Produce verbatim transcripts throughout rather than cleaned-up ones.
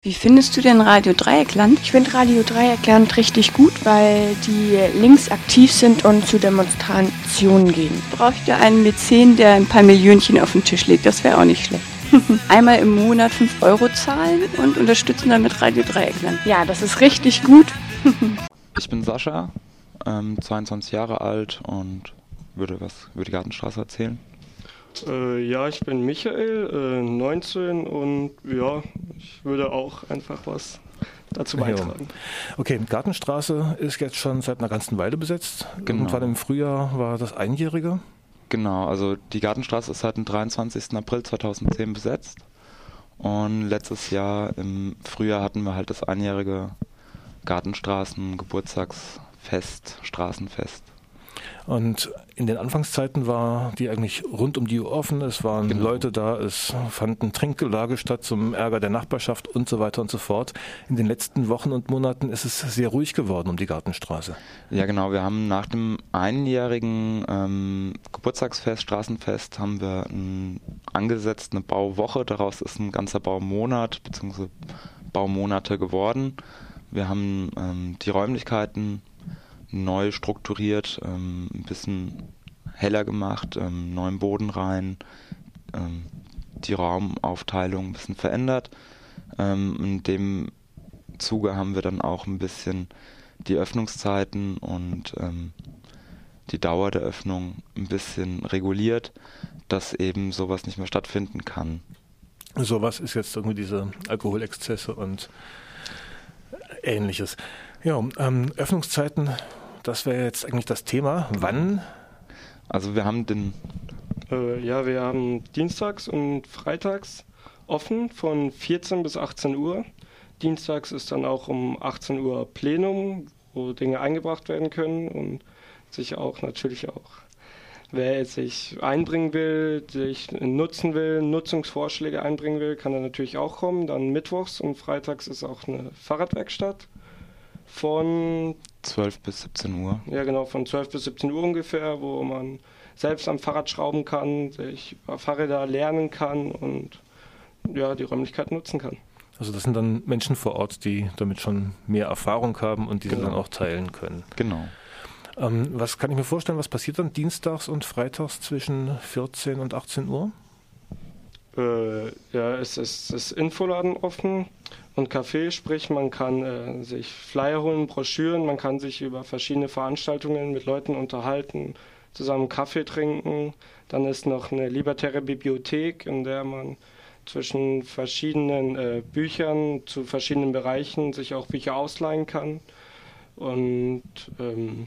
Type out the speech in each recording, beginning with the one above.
Wie findest du denn Radio Dreieckland? Ich finde Radio Dreieckland richtig gut, weil die links aktiv sind und zu Demonstrationen gehen. Bräuchte einen Mäzen, der ein paar Millionchen auf den Tisch legt, das wäre auch nicht schlecht. Einmal im Monat fünf Euro zahlen und unterstützen damit Radio Dreieckland. Ja, das ist richtig gut. Ich bin Sascha, ähm, zweiundzwanzig Jahre alt und würde was über die Gartenstraße erzählen. Äh, ja, ich bin Michael, äh, neunzehn und ja, ich würde auch einfach was dazu beitragen. Ja. Okay, Gartenstraße ist jetzt schon seit einer ganzen Weile besetzt. Genau. Irgendwann im Frühjahr war das Einjährige. Genau, also die Gartenstraße ist seit dem dreiundzwanzigsten April zweitausendzehn besetzt und letztes Jahr im Frühjahr hatten wir halt das einjährige Gartenstraßen, Geburtstagsfest, Straßenfest. Und in den Anfangszeiten war die eigentlich rund um die Uhr offen, es waren genau. Leute da, es fanden Trinkgelage statt zum Ärger der Nachbarschaft und so weiter und so fort. In den letzten Wochen und Monaten ist es sehr ruhig geworden um die Gartenstraße. Ja genau, wir haben nach dem einjährigen ähm, Geburtstagsfest, Straßenfest, haben wir ein, angesetzt eine Bauwoche, daraus ist ein ganzer Baumonat bzw. Baumonate geworden. Wir haben ähm, die Räumlichkeiten neu strukturiert, ähm, ein bisschen heller gemacht, ähm, neuen Boden rein, ähm, die Raumaufteilung ein bisschen verändert. Ähm, in dem Zuge haben wir dann auch ein bisschen die Öffnungszeiten und ähm, die Dauer der Öffnung ein bisschen reguliert, dass eben sowas nicht mehr stattfinden kann. Sowas ist jetzt irgendwie diese Alkoholexzesse und Ähnliches. Ja, ähm, Öffnungszeiten, das wäre jetzt eigentlich das Thema. Wann? Also wir haben den... Äh, ja, wir haben dienstags und freitags offen von vierzehn bis achtzehn Uhr. Dienstags ist dann auch um achtzehn Uhr Plenum, wo Dinge eingebracht werden können und sich auch natürlich auch, wer jetzt sich einbringen will, sich nutzen will, Nutzungsvorschläge einbringen will, kann er natürlich auch kommen. Dann mittwochs und freitags ist auch eine Fahrradwerkstatt von zwölf bis siebzehn Uhr. Ja genau, von zwölf bis siebzehn Uhr ungefähr, wo man selbst am Fahrrad schrauben kann, sich über Fahrräder lernen kann und ja, die Räumlichkeit nutzen kann. Also das sind dann Menschen vor Ort, die damit schon mehr Erfahrung haben und diese genau. dann auch teilen können. Genau. Ähm, was kann ich mir vorstellen, was passiert dann dienstags und freitags zwischen vierzehn und achtzehn Uhr? Äh, ja, es ist das Infoladen offen und Café, sprich man kann äh, sich Flyer holen, Broschüren, man kann sich über verschiedene Veranstaltungen mit Leuten unterhalten, zusammen Kaffee trinken. Dann ist noch eine libertäre Bibliothek, in der man zwischen verschiedenen äh, Büchern zu verschiedenen Bereichen sich auch Bücher ausleihen kann. Und ähm,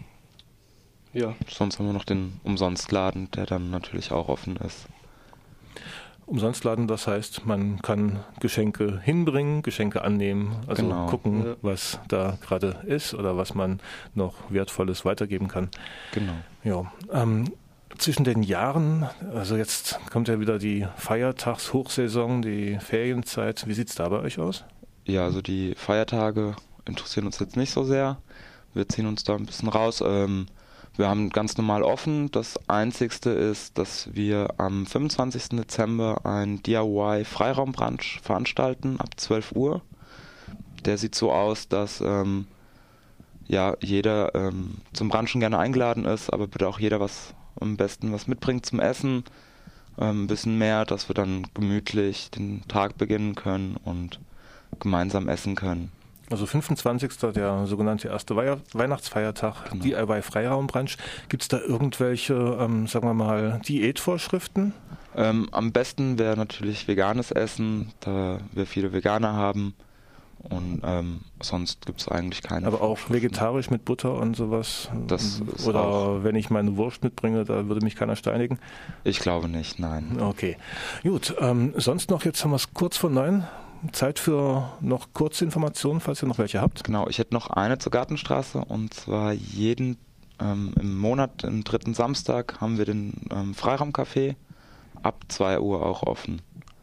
ja. Sonst haben wir noch den Umsonstladen, der dann natürlich auch offen ist. Umsonstladen, das heißt, man kann Geschenke hinbringen, Geschenke annehmen, also genau. gucken, ja. was da gerade ist oder was man noch Wertvolles weitergeben kann. Genau. Ja, ähm, zwischen den Jahren, also jetzt kommt ja wieder die Feiertagshochsaison, die Ferienzeit. Wie sieht es da bei euch aus? Ja, also die Feiertage interessieren uns jetzt nicht so sehr. Wir ziehen uns da ein bisschen raus. Ähm, wir haben ganz normal offen. Das Einzigste ist, dass wir am fünfundzwanzigsten Dezember ein D I Y-Freiraumbrunch veranstalten ab zwölf Uhr. Der sieht so aus, dass ähm, ja, jeder ähm, zum Brunchen gerne eingeladen ist, aber bitte auch jeder was am besten was mitbringt zum Essen. Ähm, ein bisschen mehr, dass wir dann gemütlich den Tag beginnen können und gemeinsam essen können. Also fünfundzwanzigsten der sogenannte erste Wei- Weihnachtsfeiertag, genau. D I Y-Freiraumbrunch. Gibt es da irgendwelche, ähm, sagen wir mal, Diätvorschriften? Ähm, am besten wäre natürlich veganes Essen, da wir viele Veganer haben. Und ähm, sonst gibt es eigentlich keine. Aber auch vegetarisch mit Butter und sowas? Das ist Oder auch, wenn ich meine Wurst mitbringe, da würde mich keiner steinigen? Ich glaube nicht, nein. Okay, gut. Ähm, sonst noch, jetzt haben wir es kurz vor neun. Zeit für noch kurze Informationen, falls ihr noch welche habt. Genau, ich hätte noch eine zur Gartenstraße und zwar jeden ähm, im Monat, im dritten Samstag, haben wir den ähm, Freiraumcafé ab zwei Uhr auch offen.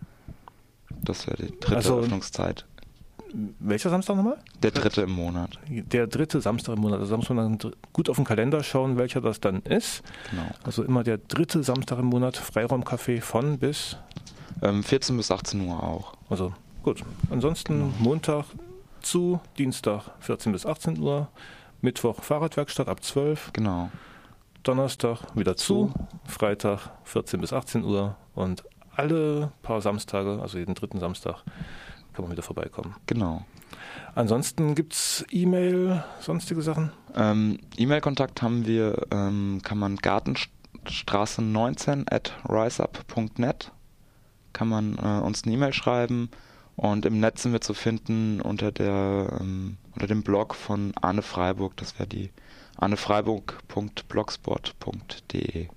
Das wäre die dritte also, Öffnungszeit. Welcher Samstag nochmal? Der dritte im Monat. Der dritte Samstag im Monat. Also da muss man dann gut auf den Kalender schauen, welcher das dann ist. Genau. Also immer der dritte Samstag im Monat, Freiraumcafé von bis? Ähm, vierzehn bis achtzehn Uhr auch. Also Gut, ansonsten Montag zu, Dienstag vierzehn bis achtzehn Uhr, Mittwoch Fahrradwerkstatt ab zwölf. Genau. Donnerstag wieder zu, Freitag vierzehn bis achtzehn Uhr und alle paar Samstage, also jeden dritten Samstag, kann man wieder vorbeikommen. Genau. Ansonsten gibt es E-Mail, sonstige Sachen? Ähm, E-Mail-Kontakt haben wir, ähm, kann man Gartenstraße neunzehn at riseup punkt net, kann man äh, uns eine E-Mail schreiben und im Netz sind wir zu finden unter der ähm, unter dem Blog von Arne Freiburg, das wäre die arne freiburg punkt blogspot punkt de.